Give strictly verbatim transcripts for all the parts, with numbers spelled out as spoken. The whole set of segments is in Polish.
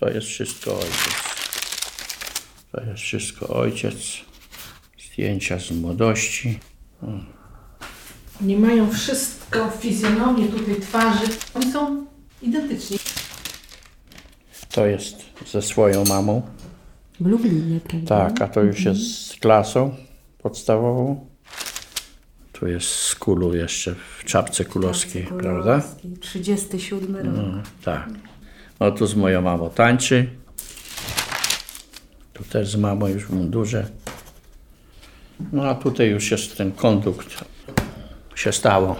To jest wszystko ojciec. To jest wszystko ojciec. Zdjęcia z młodości. O. Nie mają wszystko fizjonomię tutaj twarzy. Oni są identyczni. To jest ze swoją mamą. W Lublinie, prawda? Tak, a to już mhm. jest z klasą podstawową. Tu jest z kulu jeszcze w czapce kulowskiej, Czapce prawda? kulowskiej. trzydziesty siódmy rok. No, tak. No tu z moją mamą tańczy. Tu też z mamą już w mundurze. No a tutaj już jest ten kondukt. Się stało.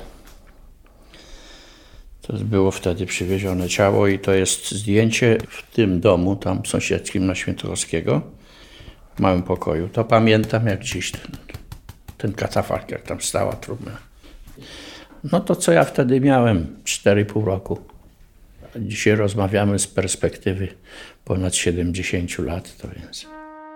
To było wtedy przywiezione ciało i to jest zdjęcie w tym domu, tam sąsiedzkim na Świętochowskiego, w małym pokoju. To pamiętam jak dziś ten, ten katafalk, jak tam stała trumna. No to co ja wtedy miałem, cztery i pół roku. Dzisiaj rozmawiamy z perspektywy ponad siedemdziesięciu lat, to więc...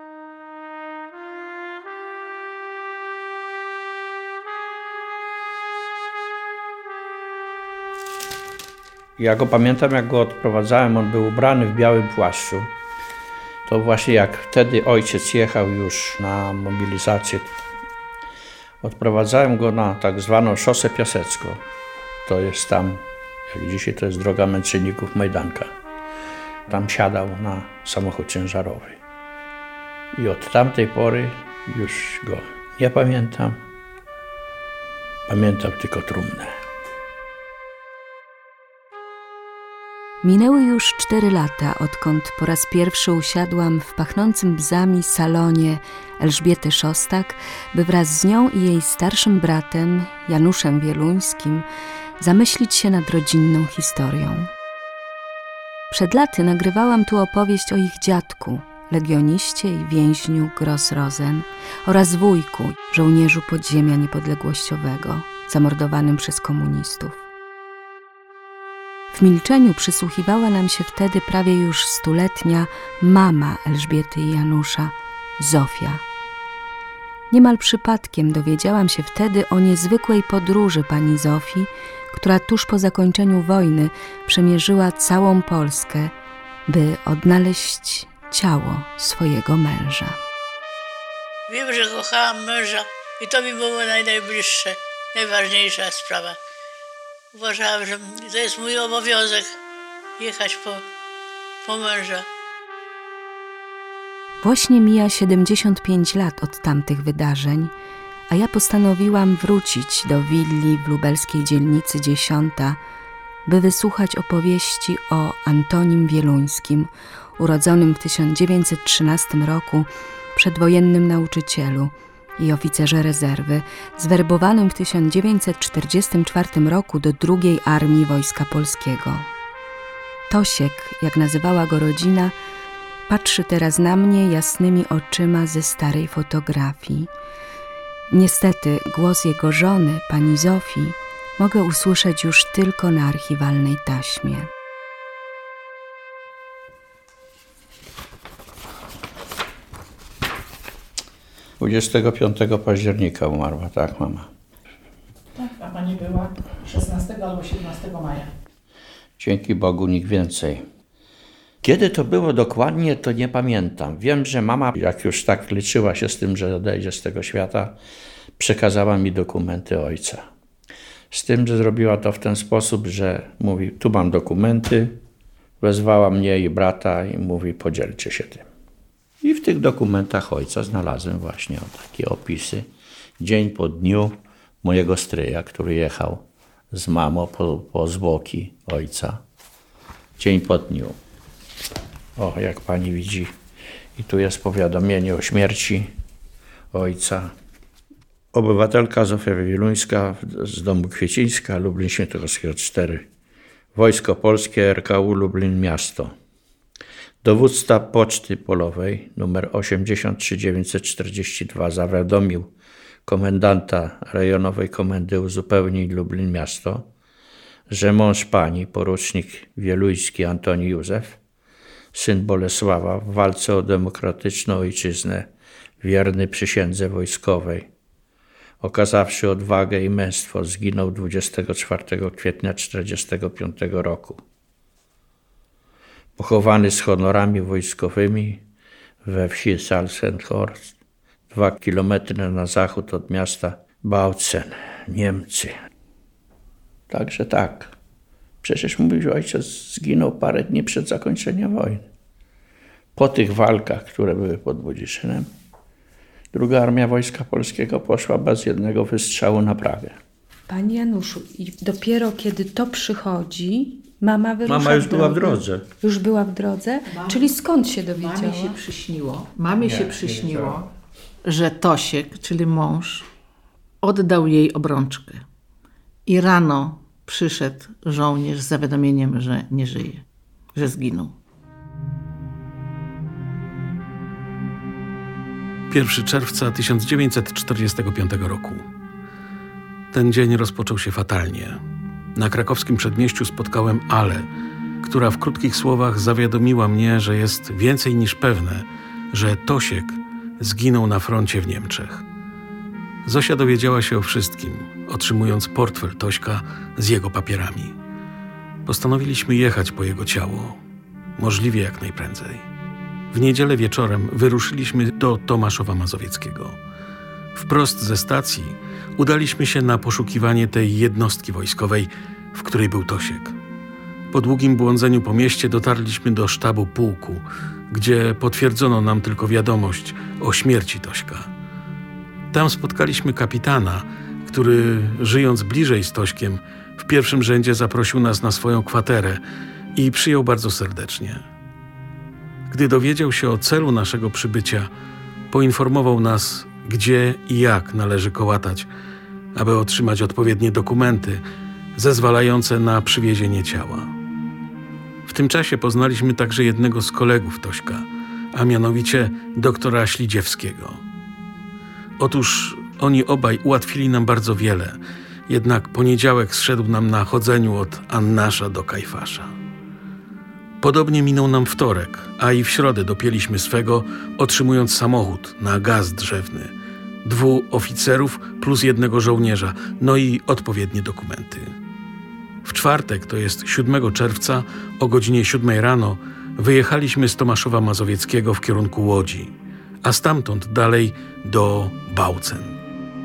Ja go pamiętam, jak go odprowadzałem, on był ubrany w białym płaszczu. To właśnie jak wtedy ojciec jechał już na mobilizację, odprowadzałem go na tak zwaną szosę Piasecką. To jest tam, jak dzisiaj to jest droga Męczenników Majdanka. Tam siadał na samochód ciężarowy. I od tamtej pory już go nie pamiętam. Pamiętam tylko trumnę. Minęły już cztery lata, odkąd po raz pierwszy usiadłam w pachnącym bzami salonie Elżbiety Szostak, by wraz z nią i jej starszym bratem, Januszem Wieluńskim, zamyślić się nad rodzinną historią. Przed laty nagrywałam tu opowieść o ich dziadku, legioniście i więźniu Gross-Rosen, oraz wujku, żołnierzu podziemia niepodległościowego, zamordowanym przez komunistów. W milczeniu przysłuchiwała nam się wtedy prawie już stuletnia mama Elżbiety i Janusza, Zofia. Niemal przypadkiem dowiedziałam się wtedy o niezwykłej podróży pani Zofii, która tuż po zakończeniu wojny przemierzyła całą Polskę, by odnaleźć ciało swojego męża. Wiem, że kochałam męża i to mi było naj, najbliższe, najważniejsza sprawa. Uważałam, że to jest mój obowiązek jechać po, po męża. Właśnie mija siedemdziesiąt pięć lat od tamtych wydarzeń, a ja postanowiłam wrócić do willi w lubelskiej dzielnicy Dziesiąta, by wysłuchać opowieści o Antonim Wieluńskim, urodzonym w tysiąc dziewięćset trzynastym roku, przedwojennym nauczycielu i oficerze rezerwy, zwerbowanym w tysiąc dziewięćset czterdziestym czwartym roku do drugiej Armii Wojska Polskiego. Tosiek, jak nazywała go rodzina, patrzy teraz na mnie jasnymi oczyma ze starej fotografii. Niestety głos jego żony, pani Zofii, mogę usłyszeć już tylko na archiwalnej taśmie. dwudziestego piątego października umarła, tak mama. Tak, a pani była szesnastego albo siedemnastego maja. Dzięki Bogu nikt więcej. Kiedy to było dokładnie, to nie pamiętam. Wiem, że mama, jak już tak liczyła się z tym, że odejdzie z tego świata, przekazała mi dokumenty ojca. Z tym, że zrobiła to w ten sposób, że mówi, tu mam dokumenty, wezwała mnie i brata i mówi, podzielcie się tym. I w tych dokumentach ojca znalazłem właśnie o takie opisy. Dzień po dniu mojego stryja, który jechał z mamą po, po zwłoki ojca. Dzień po dniu. O, jak pani widzi, i tu jest powiadomienie o śmierci ojca. Obywatelka Zofia Wieluńska z domu Kwiecińska, Lublin Świętochowskiego cztery. Wojsko Polskie, R K U Lublin Miasto. Dowódca Poczty Polowej numer osiemdziesiąt trzy dziewięćset czterdzieści dwa zawiadomił komendanta rejonowej komendy uzupełnień Lublin Miasto, że mąż pani, porucznik Wieluński Antoni Józef, syn Bolesława, w walce o demokratyczną ojczyznę, wierny przysiędze wojskowej, okazawszy odwagę i męstwo, zginął dwudziestego czwartego kwietnia tysiąc dziewięćset czterdziestego piątego roku. Pochowany z honorami wojskowymi we wsi Salzenhorst, dwa kilometry na zachód od miasta Bautzen, Niemcy. Także tak. Przecież mówił, ojciec zginął parę dni przed zakończeniem wojny. Po tych walkach, które były pod Budziszynem, druga Armia Wojska Polskiego poszła bez jednego wystrzału na Pragę. Panie Januszu, i dopiero kiedy to przychodzi, mama wyrusza Mama już w była w drogę. drodze. Już była w drodze? Mam- Czyli skąd się dowiedziała? Mamie się przyśniło, mamie Nie, się nie przyśniło, wiedziałam. że Tosiek, czyli mąż, oddał jej obrączkę. I rano przyszedł żołnierz z zawiadomieniem, że nie żyje, że zginął. pierwszego czerwca tysiąc dziewięćset czterdziestego piątego roku. Ten dzień rozpoczął się fatalnie. Na krakowskim przedmieściu spotkałem Ale, która w krótkich słowach zawiadomiła mnie, że jest więcej niż pewne, że Tosiek zginął na froncie w Niemczech. Zosia dowiedziała się o wszystkim, otrzymując portfel Tośka z jego papierami. Postanowiliśmy jechać po jego ciało, możliwie jak najprędzej. W niedzielę wieczorem wyruszyliśmy do Tomaszowa Mazowieckiego. Wprost ze stacji udaliśmy się na poszukiwanie tej jednostki wojskowej, w której był Tosiek. Po długim błądzeniu po mieście dotarliśmy do sztabu pułku, gdzie potwierdzono nam tylko wiadomość o śmierci Tośka. Tam spotkaliśmy kapitana, który, żyjąc bliżej z Tośkiem, w pierwszym rzędzie zaprosił nas na swoją kwaterę i przyjął bardzo serdecznie. Gdy dowiedział się o celu naszego przybycia, poinformował nas, gdzie i jak należy kołatać, aby otrzymać odpowiednie dokumenty zezwalające na przywiezienie ciała. W tym czasie poznaliśmy także jednego z kolegów Tośka, a mianowicie doktora Ślidziewskiego. Otóż oni obaj ułatwili nam bardzo wiele, jednak poniedziałek zszedł nam na chodzeniu od Annasza do Kajfasza. Podobnie minął nam wtorek, a i w środę dopięliśmy swego, otrzymując samochód na gaz drzewny, dwóch oficerów plus jednego żołnierza, no i odpowiednie dokumenty. W czwartek, to jest siódmego czerwca, o godzinie siódmej rano, wyjechaliśmy z Tomaszowa Mazowieckiego w kierunku Łodzi, a stamtąd dalej do Bautzen.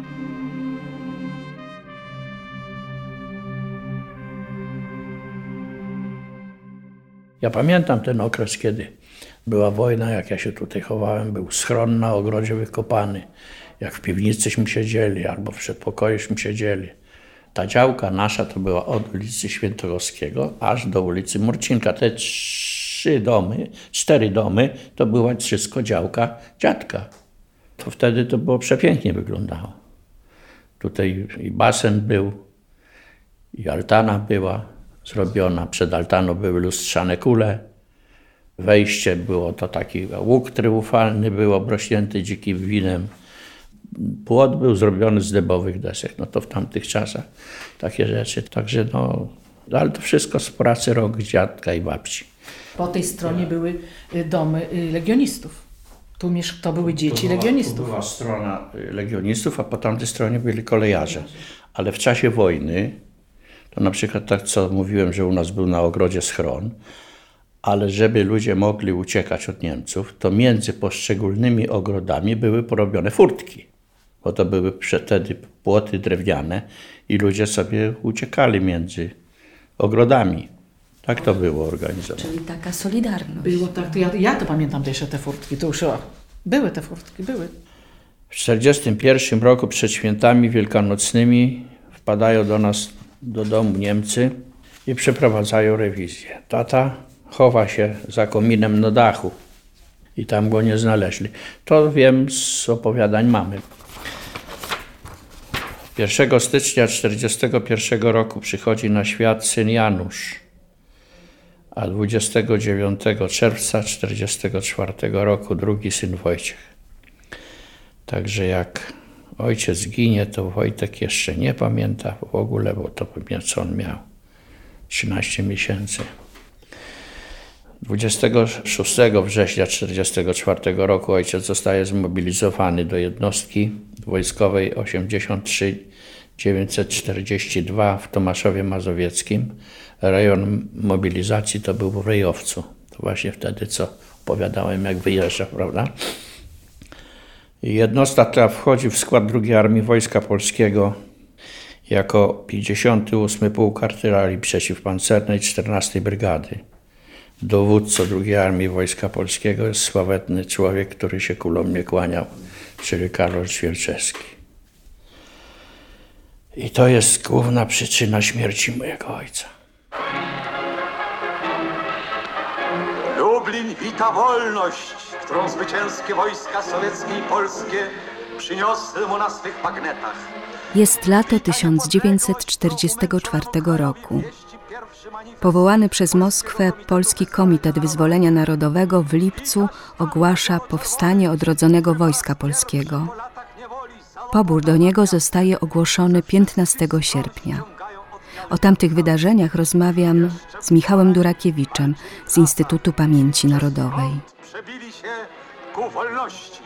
Ja pamiętam ten okres, kiedy była wojna, jak ja się tutaj chowałem, był schron na ogrodzie wykopany, jak w piwnicyśmy siedzieli albo w przedpokojuśmy siedzieli. Ta działka nasza to była od ulicy Świętochowskiego aż do ulicy Murcinka. Te trzy domy, cztery domy to była wszystko działka dziadka. To wtedy to było przepięknie wyglądało. Tutaj i basen był, i altana była zrobiona. Przed altaną były lustrzane kule. Wejście było to taki łuk triumfalny, był obrośnięty dzikim winem. Płot był zrobiony z dębowych desek. No to w tamtych czasach takie rzeczy. Także no, ale to wszystko z pracy rąk dziadka i babci. Po tej stronie były y, domy y, legionistów. Tu, miesz- to były dzieci To była, legionistów. To była strona legionistów, a po tamtej stronie byli kolejarze. Ale w czasie wojny, to na przykład tak, co mówiłem, że u nas był na ogrodzie schron, ale żeby ludzie mogli uciekać od Niemców, to między poszczególnymi ogrodami były porobione furtki, bo to były wtedy płoty drewniane i ludzie sobie uciekali między ogrodami. Tak to było organizowane. Czyli taka solidarność. Było tak, to ja, ja to pamiętam jeszcze te furtki, to już o, były te furtki, były. W tysiąc dziewięćset czterdziestym pierwszym roku przed świętami wielkanocnymi wpadają do nas do domu Niemcy i przeprowadzają rewizję. Tata chowa się za kominem na dachu i tam go nie znaleźli. To wiem z opowiadań mamy. pierwszego stycznia tysiąc dziewięćset czterdziestego pierwszego roku przychodzi na świat syn Janusz, a dwudziestego dziewiątego czerwca tysiąc dziewięćset czterdziestego czwartego roku drugi syn Wojciech. Także jak ojciec ginie, to Wojtek jeszcze nie pamięta w ogóle, bo to pewnie co on miał, trzynaście miesięcy. dwudziestego szóstego września tysiąc dziewięćset czterdziestego czwartego roku ojciec zostaje zmobilizowany do jednostki wojskowej osiemdziesiąt trzy dziewięćset czterdzieści dwa w Tomaszowie Mazowieckim. Rejon mobilizacji to był w Ryjowcu. To właśnie wtedy, co opowiadałem, jak wyjeżdża, prawda? Jednostka ta wchodzi w skład drugiej Armii Wojska Polskiego jako pięćdziesiąty ósmy Pułk Artylerii Przeciwpancernej czternastej Brygady. Dowódcą drugiej Armii Wojska Polskiego jest sławetny człowiek, który się kulą nie kłaniał, czyli Karol Świerczewski. I to jest główna przyczyna śmierci mojego ojca. Lublin wita wolność, którą zwycięskie wojska sowieckie i polskie przyniosły mu na swych bagnetach. Jest lato tysiąc dziewięćset czterdziestego czwartego roku. Powołany przez Moskwę Polski Komitet Wyzwolenia Narodowego w lipcu ogłasza powstanie odrodzonego Wojska Polskiego. Pobór do niego zostaje ogłoszony piętnastego sierpnia. O tamtych wydarzeniach rozmawiam z Michałem Durakiewiczem z Instytutu Pamięci Narodowej. Przebili się ku wolności.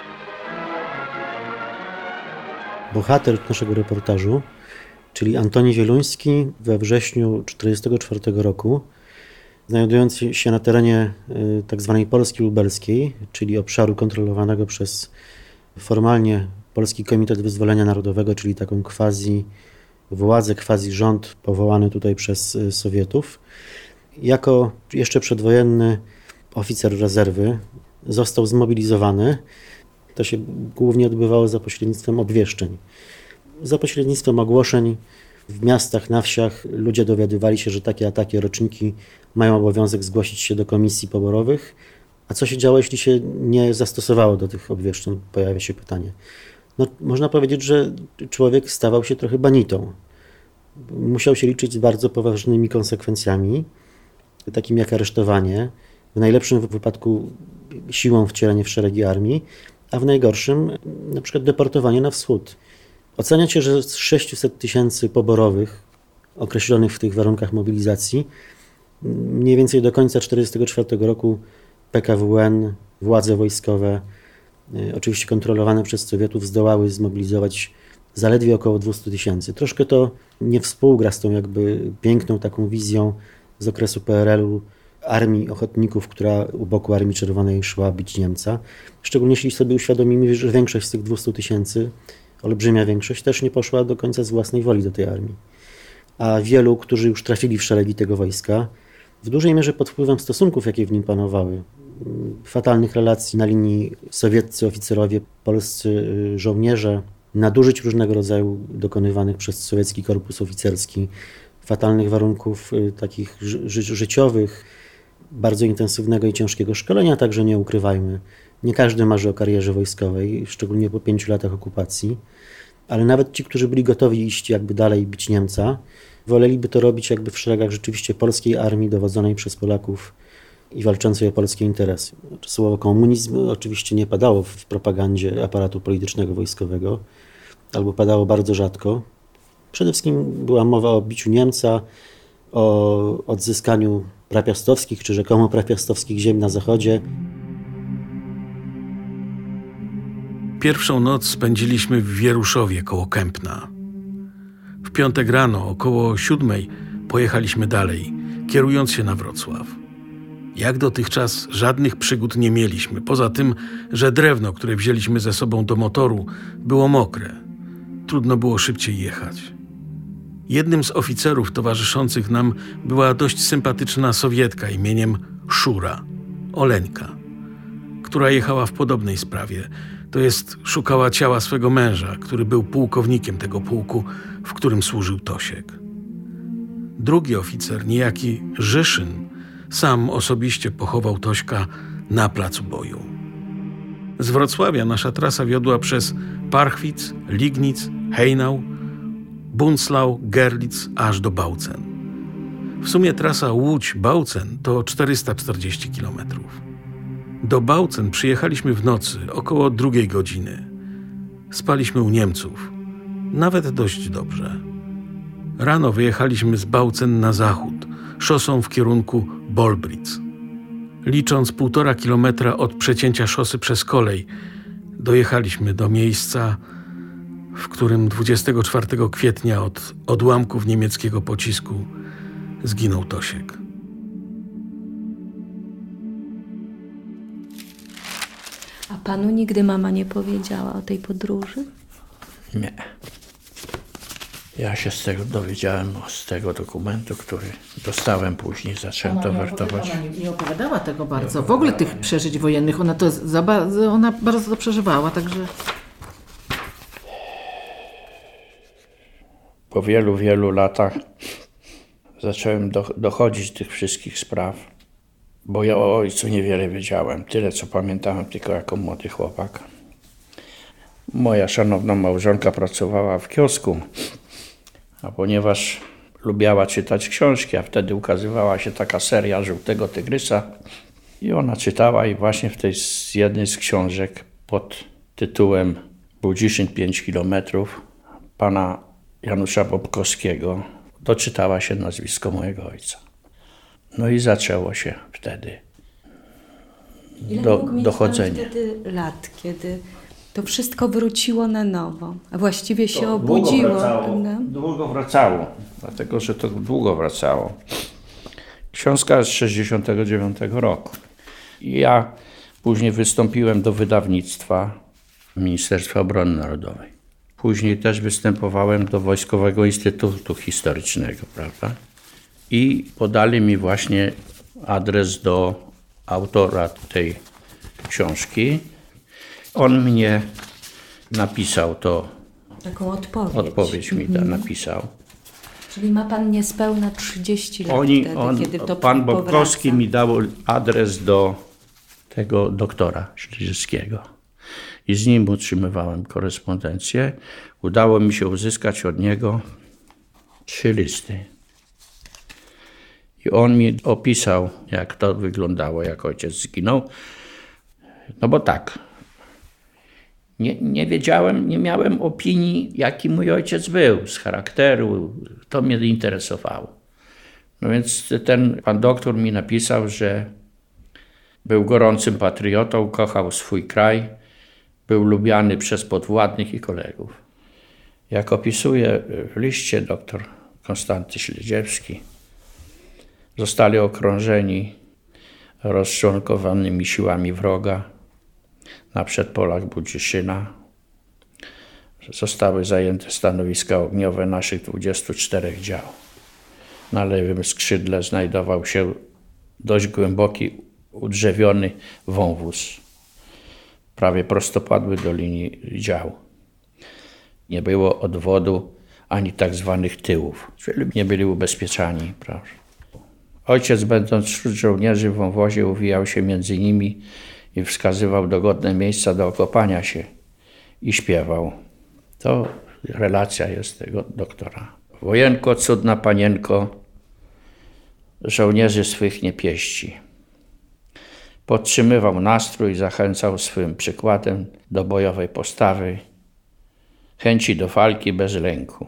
Bohater naszego reportażu, czyli Antoni Wieluński, we wrześniu tysiąc dziewięćset czterdziestego czwartego roku, znajdujący się na terenie tzw. Polski Lubelskiej, czyli obszaru kontrolowanego przez formalnie Polski Komitet Wyzwolenia Narodowego, czyli taką quasi władzę, quasi rząd powołany tutaj przez Sowietów, jako jeszcze przedwojenny oficer rezerwy został zmobilizowany. To się głównie odbywało za pośrednictwem obwieszczeń. Za pośrednictwem ogłoszeń w miastach, na wsiach ludzie dowiadywali się, że takie a takie roczniki mają obowiązek zgłosić się do komisji poborowych. A co się działo, jeśli się nie zastosowało do tych obwieszczeń? Pojawia się pytanie. No, można powiedzieć, że człowiek stawał się trochę banitą. Musiał się liczyć z bardzo poważnymi konsekwencjami, takimi jak aresztowanie, w najlepszym wypadku siłą wcielenie w szeregi armii, a w najgorszym na przykład deportowanie na wschód. Ocenia się, że z sześciuset tysięcy poborowych określonych w tych warunkach mobilizacji mniej więcej do końca tysiąc dziewięćset czterdziestego czwartego roku P K W N, władze wojskowe, oczywiście kontrolowane przez Sowietów, zdołały zmobilizować zaledwie około dwieście tysięcy. Troszkę to nie współgra z tą jakby piękną taką wizją z okresu P R L u armii ochotników, która u boku Armii Czerwonej szła bić Niemca. Szczególnie jeśli sobie uświadomimy, że większość z tych dwieście tysięcy, olbrzymia większość, też nie poszła do końca z własnej woli do tej armii. A wielu, którzy już trafili w szeregi tego wojska, w dużej mierze pod wpływem stosunków, jakie w nim panowały, fatalnych relacji na linii sowieccy oficerowie, polscy żołnierze, nadużyć różnego rodzaju dokonywanych przez sowiecki korpus oficerski, fatalnych warunków takich ży- życiowych, bardzo intensywnego i ciężkiego szkolenia, także nie ukrywajmy. Nie każdy marzy o karierze wojskowej, szczególnie po pięciu latach okupacji, ale nawet ci, którzy byli gotowi iść jakby dalej bić Niemca, woleliby to robić jakby w szeregach rzeczywiście polskiej armii dowodzonej przez Polaków i walczącej o polskie interesy. Słowo komunizm oczywiście nie padało w propagandzie aparatu politycznego wojskowego, albo padało bardzo rzadko. Przede wszystkim była mowa o biciu Niemca, o odzyskaniu prapiastowskich czy rzekomo prapiastowskich ziem na zachodzie. Pierwszą noc spędziliśmy w Wieruszowie koło Kępna. W piątek rano około siódmej pojechaliśmy dalej, kierując się na Wrocław. Jak dotychczas żadnych przygód nie mieliśmy, poza tym, że drewno, które wzięliśmy ze sobą do motoru, było mokre. Trudno było szybciej jechać. Jednym z oficerów towarzyszących nam była dość sympatyczna Sowietka imieniem Szura, Oleńka, która jechała w podobnej sprawie, to jest szukała ciała swego męża, który był pułkownikiem tego pułku, w którym służył Tosiek. Drugi oficer, niejaki Żyszyn, sam osobiście pochował Tośka na placu boju. Z Wrocławia nasza trasa wiodła przez Parchwic, Lignic, Hejnał, Bunclau, Gerlitz aż do Bałcen. W sumie trasa Łódź-Bałcen to czterysta czterdzieści kilometrów. Do Bałcen przyjechaliśmy w nocy, około drugiej godziny. Spaliśmy u Niemców, nawet dość dobrze. Rano wyjechaliśmy z Bałcen na zachód, szosą w kierunku Bolbritz. Licząc półtora kilometra od przecięcia szosy przez kolej, dojechaliśmy do miejsca, w którym dwudziestego czwartego kwietnia od odłamków niemieckiego pocisku zginął Tosiek. A panu nigdy mama nie powiedziała o tej podróży? Nie. Ja się z tego dowiedziałem, z tego dokumentu, który dostałem później, zacząłem to wertować. Ona nie, nie opowiadała tego bardzo, w ogóle tych przeżyć wojennych. Ona to za bardzo, ona bardzo to przeżywała, także... Po wielu, wielu latach zacząłem do, dochodzić tych wszystkich spraw, bo ja o ojcu niewiele wiedziałem. Tyle, co pamiętałem tylko jako młody chłopak. Moja szanowna małżonka pracowała w kiosku, a ponieważ lubiała czytać książki, a wtedy ukazywała się taka seria Żółtego Tygrysa i ona czytała i właśnie w tej z jednej z książek pod tytułem Budziszyn pięć kilometrów pana Janusza Bobkowskiego doczytała się nazwisko mojego ojca. No i zaczęło się wtedy Ile do, mógł mieć dochodzenie. pan wtedy lat, kiedy to wszystko wróciło na nowo, a właściwie się To obudziło? Długo wracało, prawda? długo wracało, dlatego że to długo wracało. Książka jest z sześćdziesiątego dziewiątego roku. I ja później wystąpiłem do wydawnictwa Ministerstwa Obrony Narodowej. Później też występowałem do Wojskowego Instytutu Historycznego, prawda? I podali mi właśnie adres do autora tej książki. On mnie napisał to, Taką odpowiedź. odpowiedź mi da, napisał. Czyli ma pan niespełna trzydzieści lat Oni, wtedy, on, kiedy to pan powraca. Bobkowski mi dał adres do tego doktora Śleżyckiego. I z nim utrzymywałem korespondencję. Udało mi się uzyskać od niego trzy listy. I on mi opisał, jak to wyglądało, jak ojciec zginął. No bo tak, nie, nie wiedziałem, nie miałem opinii, jaki mój ojciec był, z charakteru, to mnie interesowało. No więc ten pan doktor mi napisał, że był gorącym patriotą, kochał swój kraj, był lubiany przez podwładnych i kolegów. Jak opisuje w liście doktor Konstanty Śledziewski, zostali okrążeni rozczłonkowanymi siłami wroga na przedpolach Budziszyna. Zostały zajęte stanowiska ogniowe naszych dwudziestu czterech dział. Na lewym skrzydle znajdował się dość głęboki, udrzewiony wąwóz, prawie prostopadły do linii dział. Nie było odwodu ani tak zwanych tyłów, czyli nie byli ubezpieczani. Prawda? Ojciec, będąc wśród żołnierzy w wąwozie, uwijał się między nimi i wskazywał dogodne miejsca do okopania się i śpiewał. To relacja jest tego doktora. Wojenko, cudna panienko, żołnierzy swych nie pieści. Podtrzymywał nastrój, zachęcał swym przykładem do bojowej postawy, chęci do walki bez lęku.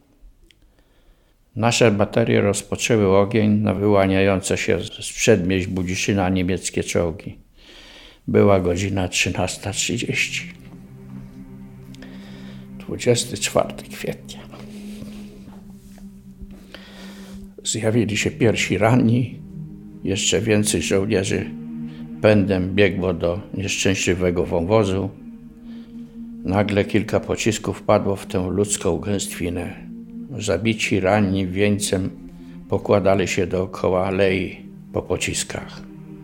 Nasze baterie rozpoczęły ogień na wyłaniające się z przedmieść Budziszyna niemieckie czołgi. Była godzina trzynasta trzydzieści. dwudziestego czwartego kwietnia. Zjawili się pierwsi ranni, jeszcze więcej żołnierzy pędem biegło do nieszczęśliwego wąwozu. Nagle kilka pocisków padło w tę ludzką gęstwinę. Zabici, ranni wieńcem pokładali się dookoła alei po pociskach.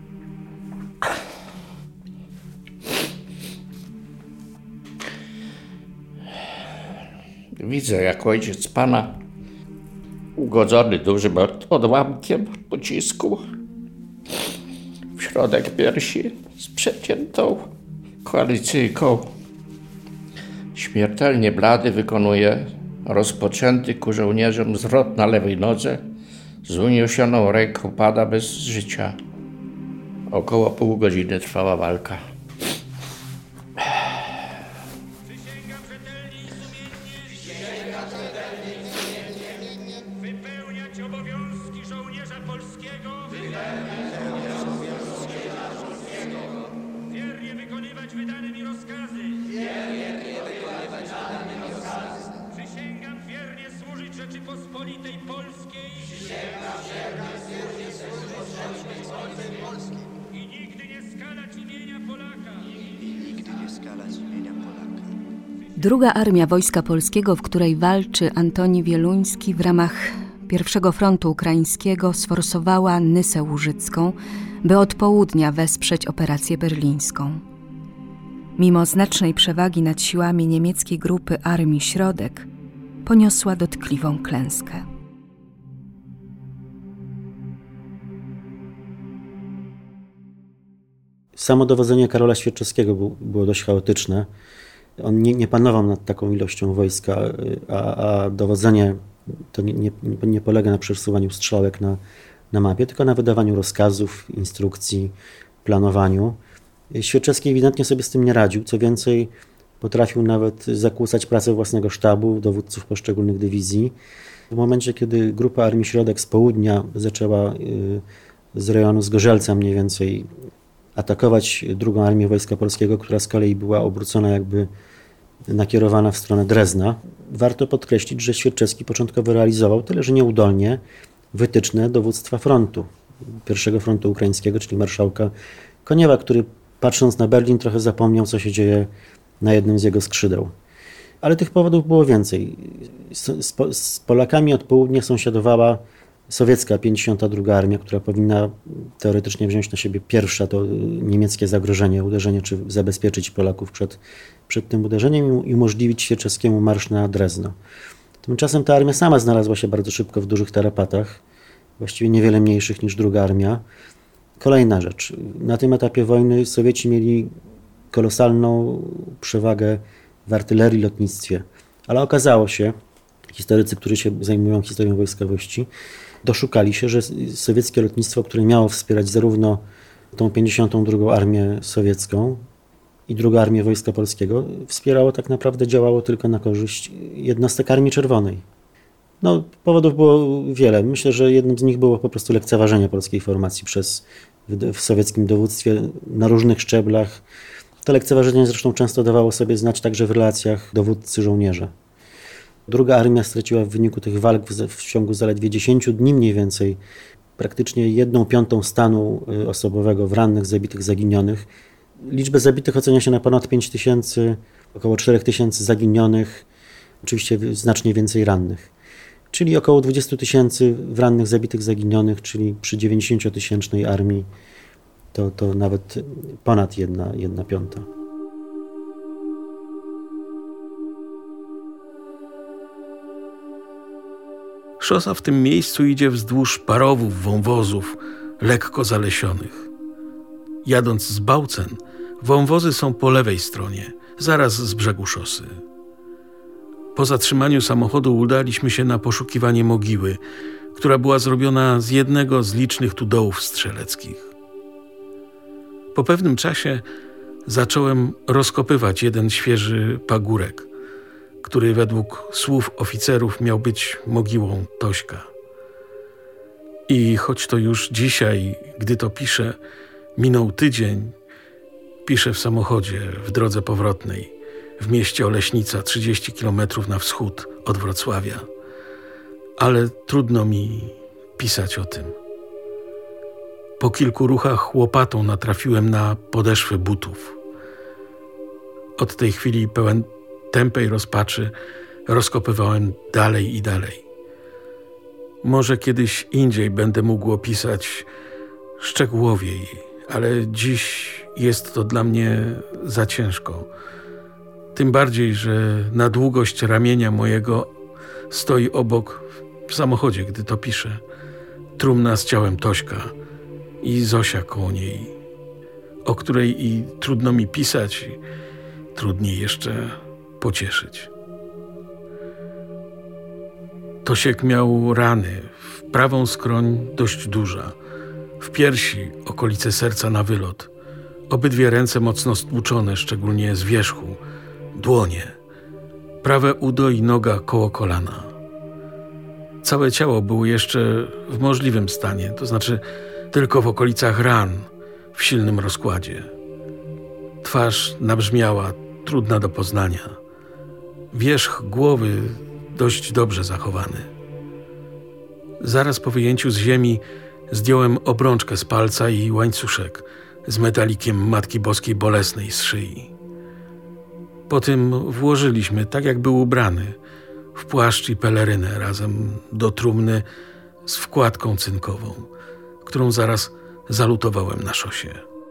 Widzę, jak ojciec pana, ugodzony dużym odłamkiem pocisku, w środek piersi z przeciętą koalicyjką, śmiertelnie blady, wykonuje rozpoczęty ku żołnierzom zwrot na lewej nodze, z uniesioną ręką pada bez życia. Około pół godziny trwała walka. Wypełniać obowiązki żołnierza polskiego. Wiernie wykonywać wydane mi rozkazy. Przysięgam wiernie służyć Rzeczypospolitej Polskiej. I nigdy nie skalać imienia Polaków. Druga Armia Wojska Polskiego, w której walczy Antoni Wieluński, w ramach pierwszego frontu ukraińskiego sforsowała Nysę Łużycką, by od południa wesprzeć operację berlińską. Mimo znacznej przewagi nad siłami niemieckiej grupy Armii Środek, poniosła dotkliwą klęskę. Samo dowodzenie Karola Świerczewskiego było dość chaotyczne. On nie, nie panował nad taką ilością wojska, a, a dowodzenie to nie, nie, nie polega na przesuwaniu strzałek na, na mapie, tylko na wydawaniu rozkazów, instrukcji, planowaniu. Świerczewski ewidentnie sobie z tym nie radził. Co więcej, potrafił nawet zakłócać pracę własnego sztabu, dowódców poszczególnych dywizji. W momencie, kiedy grupa Armii Środek z południa zaczęła z rejonu Zgorzelca mniej więcej atakować drugą Armię Wojska Polskiego, która z kolei była obrócona, jakby nakierowana w stronę Drezna. Warto podkreślić, że Świerczewski początkowo realizował, tyle że nieudolnie, wytyczne dowództwa frontu, pierwszego frontu ukraińskiego, czyli marszałka Koniewa, który patrząc na Berlin trochę zapomniał, co się dzieje na jednym z jego skrzydeł. Ale tych powodów było więcej. Z, z Polakami od południa sąsiadowała sowiecka pięćdziesiąta druga Armia, która powinna teoretycznie wziąć na siebie pierwsza to niemieckie zagrożenie, uderzenie, czy zabezpieczyć Polaków przed, przed tym uderzeniem i umożliwić Świerczewskiemu marsz na Drezno. Tymczasem ta armia sama znalazła się bardzo szybko w dużych tarapatach, właściwie niewiele mniejszych niż druga armia. Kolejna rzecz. Na tym etapie wojny Sowieci mieli kolosalną przewagę w artylerii, lotnictwie, ale okazało się, historycy, którzy się zajmują historią wojskowości, doszukali się, że sowieckie lotnictwo, które miało wspierać zarówno tą pięćdziesiątą drugą Armię Sowiecką i drugą Armię Wojska Polskiego, wspierało tak naprawdę, działało tylko na korzyść jednostek Armii Czerwonej. No, powodów było wiele. Myślę, że jednym z nich było po prostu lekceważenie polskiej formacji przez, w, w sowieckim dowództwie na różnych szczeblach. To lekceważenie zresztą często dawało sobie znać także w relacjach dowódcy-żołnierza. Druga armia straciła w wyniku tych walk w, w ciągu zaledwie dziesięciu dni mniej więcej praktycznie jedną piątą stanu osobowego w rannych, zabitych, zaginionych. Liczbę zabitych ocenia się na ponad pięć tysięcy, około cztery tysiące zaginionych, oczywiście znacznie więcej rannych. Czyli około dwadzieścia tysięcy w rannych, zabitych, zaginionych, czyli przy dziewięćdziesięciotysięcznej armii to, to nawet ponad jedna, jedna piąta. Szosa w tym miejscu idzie wzdłuż parowów, wąwozów, lekko zalesionych. Jadąc z Bałcen, wąwozy są po lewej stronie, zaraz z brzegu szosy. Po zatrzymaniu samochodu udaliśmy się na poszukiwanie mogiły, która była zrobiona z jednego z licznych tu dołów strzeleckich. Po pewnym czasie zacząłem rozkopywać jeden świeży pagórek, który według słów oficerów miał być mogiłą Tośka. I choć to już dzisiaj, gdy to piszę, minął tydzień, piszę w samochodzie w drodze powrotnej w mieście Oleśnica, trzydzieści kilometrów na wschód od Wrocławia. Ale trudno mi pisać o tym. Po kilku ruchach łopatą natrafiłem na podeszwy butów. Od tej chwili pełen tępej rozpaczy rozkopywałem dalej i dalej. Może kiedyś indziej będę mógł opisać szczegółowiej, ale dziś jest to dla mnie za ciężko. Tym bardziej, że na długość ramienia mojego stoi obok, w samochodzie, gdy to piszę, trumna z ciałem Tośka i Zosia koło niej, o której i trudno mi pisać, i trudniej jeszcze pocieszyć. Tosiek miał rany, w prawą skroń dość duża, w piersi okolice serca na wylot, obydwie ręce mocno stłuczone, szczególnie z wierzchu, dłonie, prawe udo i noga koło kolana. Całe ciało było jeszcze w możliwym stanie, to znaczy tylko w okolicach ran, w silnym rozkładzie. Twarz nabrzmiała, trudna do poznania. Wierzch głowy dość dobrze zachowany. Zaraz po wyjęciu z ziemi zdjąłem obrączkę z palca i łańcuszek z metalikiem Matki Boskiej Bolesnej z szyi. Po tym włożyliśmy, tak jak był ubrany, w płaszcz i pelerynę razem do trumny z wkładką cynkową, którą zaraz zalutowałem na szosie.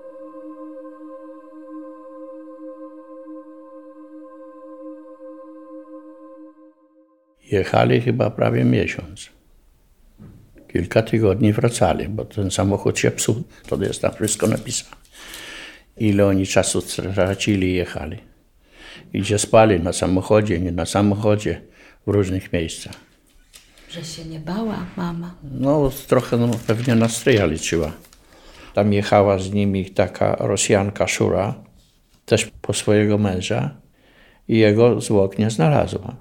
Jechali chyba prawie miesiąc. Kilka tygodni wracali, bo ten samochód się psuł. To jest tam wszystko napisane. Ile oni czasu tracili i jechali. I gdzie spali, na samochodzie, nie na samochodzie, w różnych miejscach. Że się nie bała mama. No trochę no, pewnie na stryja liczyła. Tam jechała z nimi taka Rosjanka Szura, też po swojego męża i jego zwłok nie znalazła.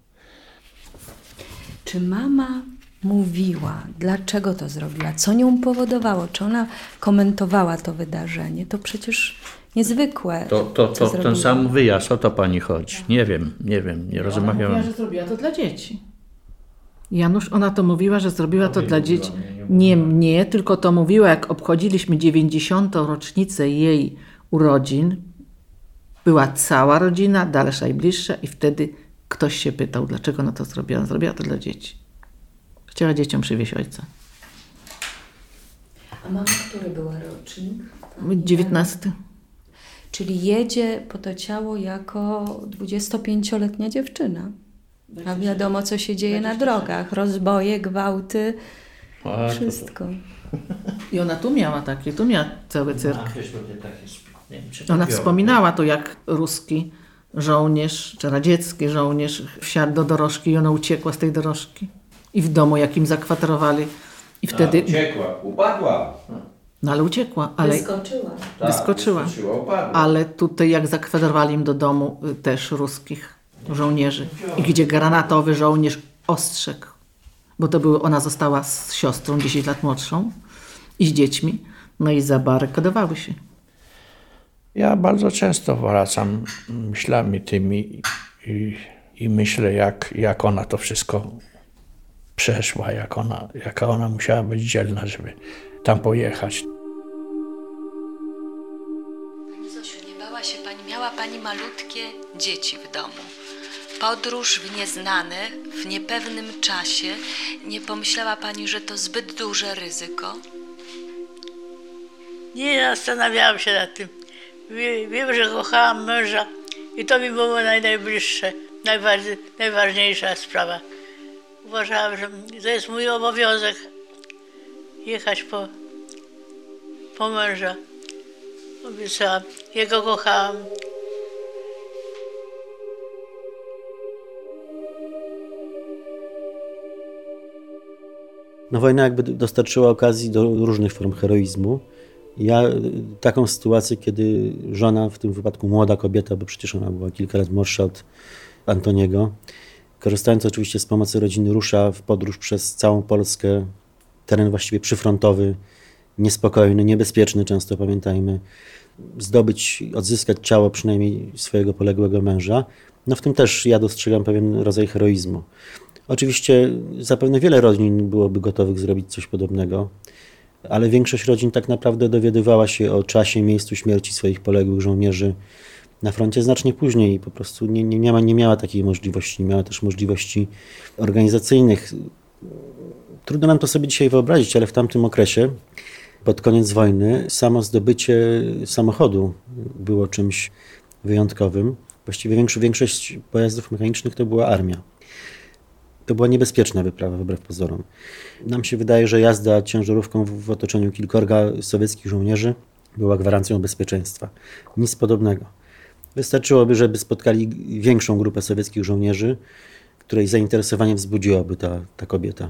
Czy mama mówiła, dlaczego to zrobiła, co nią powodowało, czy ona komentowała to wydarzenie? To przecież niezwykłe. To, to, to ten sam wyjazd, o to pani chodzi. Nie wiem, nie wiem, nie rozmawiałem. Ona mówiła, że zrobiła to dla dzieci. Janusz, ona to mówiła, że zrobiła to dla dzieci. Nie mnie, tylko to mówiła, jak obchodziliśmy dziewięćdziesiątą rocznicę jej urodzin. Była cała rodzina, dalsza i bliższa i wtedy ktoś się pytał, dlaczego ona to zrobiła. Ona zrobiła to dla dzieci. Chciała dzieciom przywieźć ojca. A mama, który była rocznik? dziewiętnasty. Czyli jedzie po to ciało jako dwudziestopięcioletnia dziewczyna. A wiadomo, co się dzieje na drogach. Rozboje, gwałty, A, wszystko. I ona tu miała takie, tu miała cały cyrk. Ona wspominała to, jak ruski żołnierz, czy radziecki żołnierz wsiadł do dorożki i ona uciekła z tej dorożki. I w domu, jak im zakwaterowali. I wtedy... A, uciekła, upadła. No ale uciekła. Ale... Wyskoczyła. Tak, Wyskoczyła. wyskoczyła, upadła. Ale tutaj, jak zakwaterowali im do domu y, też ruskich żołnierzy. I gdzie granatowy żołnierz ostrzegł. Bo to były, ona została z siostrą dziesięć lat młodszą i z dziećmi. No i zabarykadowały się. Ja bardzo często wracam myślami tymi i, i myślę, jak, jak ona to wszystko przeszła, jak ona, jaka ona musiała być dzielna, żeby tam pojechać. Pani Zosiu, nie bała się pani, miała pani malutkie dzieci w domu. Podróż w nieznane, w niepewnym czasie. Nie pomyślała pani, że to zbyt duże ryzyko? Nie zastanawiałam się nad tym. Wie- Wiem, że kochałam męża i to mi było naj, najbliższe, najważniej, najważniejsza sprawa. Uważałam, że to jest mój obowiązek jechać po, po męża. Obiecałam, jego kochałam. No wojna jakby dostarczyła okazji do różnych form heroizmu. Ja taką sytuację, kiedy żona, w tym wypadku młoda kobieta, bo przecież ona była kilka lat młodsza od Antoniego, korzystając oczywiście z pomocy rodziny, rusza w podróż przez całą Polskę, teren właściwie przyfrontowy, niespokojny, niebezpieczny często, pamiętajmy, zdobyć, odzyskać ciało przynajmniej swojego poległego męża. No w tym też ja dostrzegam pewien rodzaj heroizmu. Oczywiście zapewne wiele rodzin byłoby gotowych zrobić coś podobnego, ale większość rodzin tak naprawdę dowiadywała się o czasie, miejscu śmierci swoich poległych żołnierzy na froncie znacznie później i po prostu nie, nie, miała, nie miała takiej możliwości, nie miała też możliwości organizacyjnych. Trudno nam to sobie dzisiaj wyobrazić, ale w tamtym okresie, pod koniec wojny, samo zdobycie samochodu było czymś wyjątkowym. Właściwie większość, większość pojazdów mechanicznych to była armia. To była niebezpieczna wyprawa, wbrew pozorom. Nam się wydaje, że jazda ciężarówką w otoczeniu kilkorga sowieckich żołnierzy była gwarancją bezpieczeństwa. Nic podobnego. Wystarczyłoby, żeby spotkali większą grupę sowieckich żołnierzy, której zainteresowanie wzbudziłaby ta, ta kobieta.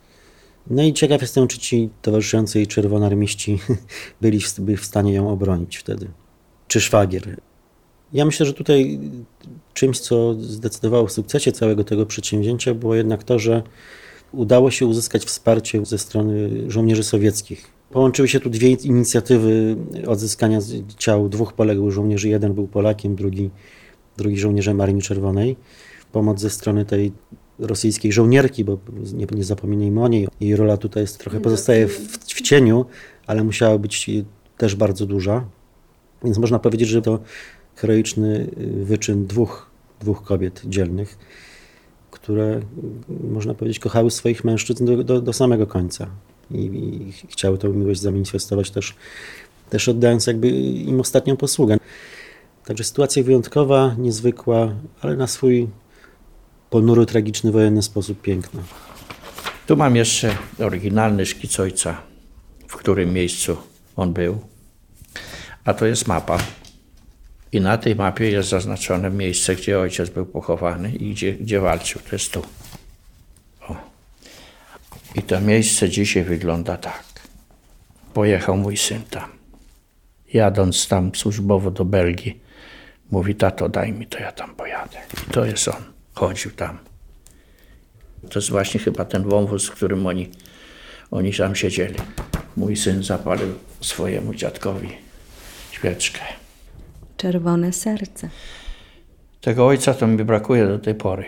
No i ciekaw jestem, czy ci towarzyszący jej czerwonoarmiści byli w, byli w stanie ją obronić wtedy. Czy szwagier. Ja myślę, że tutaj czymś, co zdecydowało o sukcesie całego tego przedsięwzięcia, było jednak to, że udało się uzyskać wsparcie ze strony żołnierzy sowieckich. Połączyły się tu dwie inicjatywy odzyskania ciał dwóch poległych żołnierzy. Jeden był Polakiem, drugi, drugi żołnierzem Armii Czerwonej. Pomoc ze strony tej rosyjskiej żołnierki, bo nie, nie zapominajmy o niej. Jej rola tutaj jest trochę pozostaje w, w cieniu, ale musiała być też bardzo duża. Więc można powiedzieć, że to heroiczny wyczyn dwóch, dwóch kobiet dzielnych, które, można powiedzieć, kochały swoich mężczyzn do, do, do samego końca i, i chciały tę miłość zamanifestować też, też oddając jakby im ostatnią posługę. Także sytuacja wyjątkowa, niezwykła, ale na swój ponury, tragiczny, wojenny sposób piękna. Tu mam jeszcze oryginalny szkic ojca, w którym miejscu on był, a to jest mapa. I na tej mapie jest zaznaczone miejsce, gdzie ojciec był pochowany i gdzie, gdzie walczył. To jest tu. O. I to miejsce dzisiaj wygląda tak. Pojechał mój syn tam. Jadąc tam służbowo do Belgii, mówi: tato, daj mi to, ja tam pojadę. I to jest on. Chodził tam. To jest właśnie chyba ten wąwóz, w którym oni, oni tam siedzieli. Mój syn zapalił swojemu dziadkowi świeczkę. Czerwone serce. Tego ojca to mi brakuje do tej pory.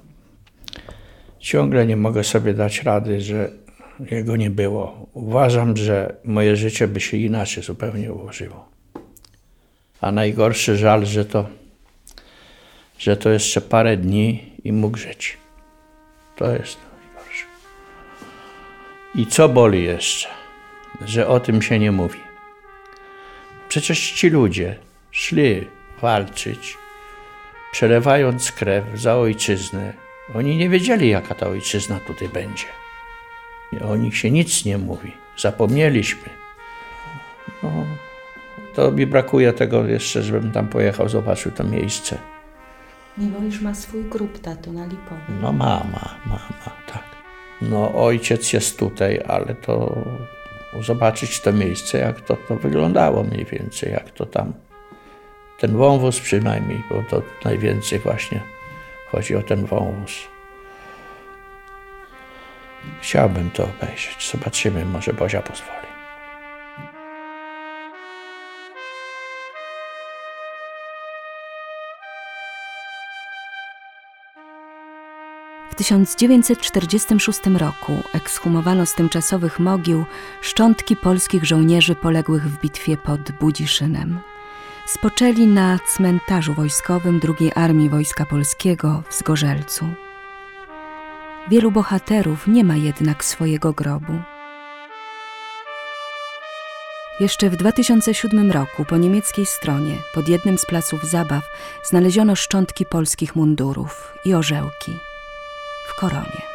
Ciągle nie mogę sobie dać rady, że jego nie było. Uważam, że moje życie by się inaczej zupełnie ułożyło. A najgorszy żal, że to, że to jeszcze parę dni i mógł żyć. To jest najgorsze. I co boli jeszcze? Że o tym się nie mówi. Przecież ci ludzie szli walczyć, przelewając krew za ojczyznę. Oni nie wiedzieli, jaka ta ojczyzna tutaj będzie. O nich się nic nie mówi. Zapomnieliśmy. No, to mi brakuje tego jeszcze, żebym tam pojechał, zobaczył to miejsce. Miłość ma swój grób, tato, na Lipowie. No mama, mama, tak. No ojciec jest tutaj, ale to zobaczyć to miejsce, jak to, to wyglądało mniej więcej, jak to tam. Ten wąwóz przynajmniej, bo to najwięcej właśnie chodzi o ten wąwóz. Chciałbym to obejrzeć. Zobaczymy, może Bozia pozwoli. W tysiąc dziewięćset czterdziestym szóstym roku ekshumowano z tymczasowych mogił szczątki polskich żołnierzy poległych w bitwie pod Budziszynem. Spoczęli na cmentarzu wojskowym drugiej Armii Wojska Polskiego w Zgorzelcu. Wielu bohaterów nie ma jednak swojego grobu. Jeszcze w dwa tysiące siódmym roku po niemieckiej stronie pod jednym z placów zabaw znaleziono szczątki polskich mundurów i orzełki w koronie.